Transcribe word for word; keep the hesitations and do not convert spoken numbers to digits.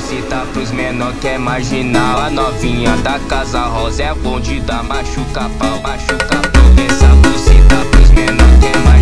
buceta pros menor que é marginal. A novinha da Casa Rosa é a bonde da machuca pau, machuca pau. Essa buceta pros menor que é marginal.